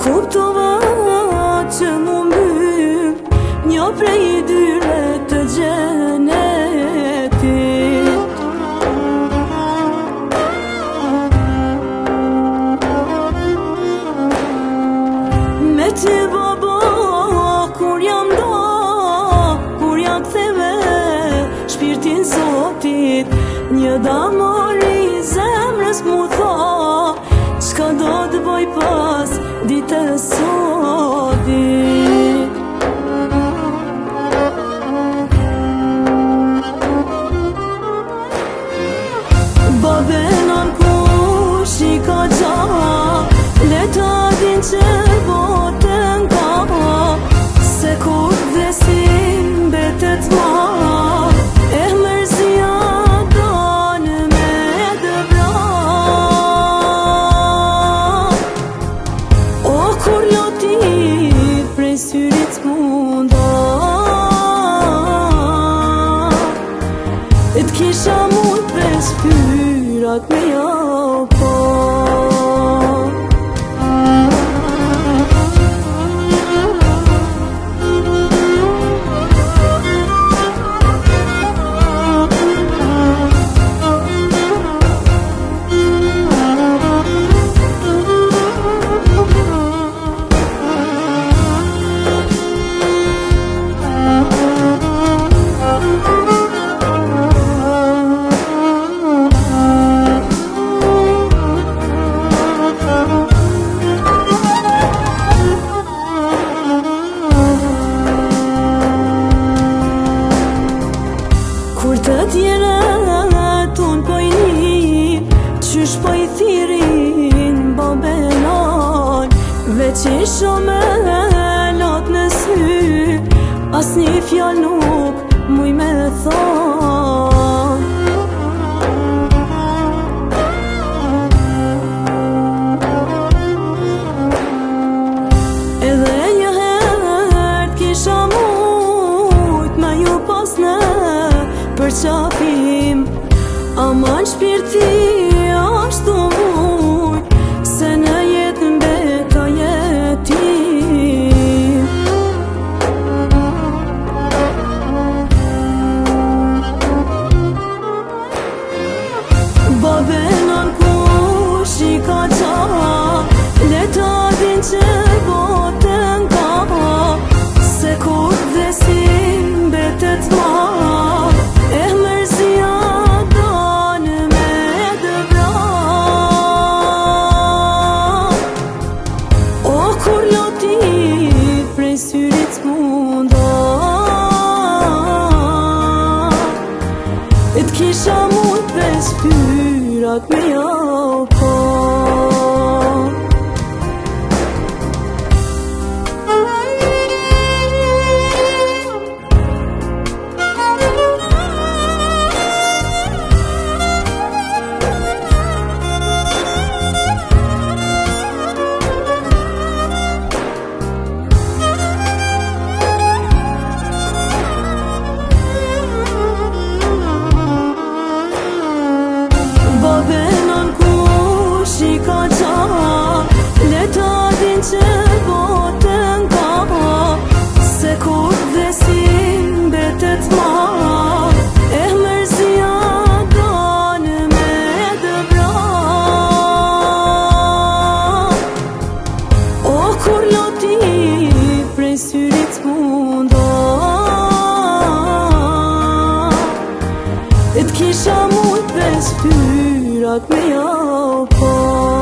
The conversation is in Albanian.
Kuptova që mu mbyll një prej dyre të gjenetit. Me ty baba kur jam da, kur jam ktheve shpirtin Zotit, një damari zemrës mu tha, çka do të bëj pas ditës sotit. Babenan kush i ka gja, le ta din që botën ka, se kur vdesin betet ma, e mërzia donë me dëvra. O kur loti prej syrit munda, e t'kisha mund pres fyrat me jo po. Kur të tjere ton po i një, qysh po i thirin babelan, veç isha me lot në sy, as një fjall nuk muj me thon. Edhe një herë kisha mujt me ju pas në për qafim, aman shpirti ashtu mujt, se në jetë mbeta jetim. Babenan kush i ka gja, le ta din që botën ka, se kur vdesin betet ma, syrit munda, e t'kisha mund pres fyrat me jo po. Babenan kush i ka gja, le ta din që botën ka, se kur vdesin betet ma, e mërzia donë me dëvra. O kur loti prej syrit munda, e t'kisha mund pres fyrat me jo po.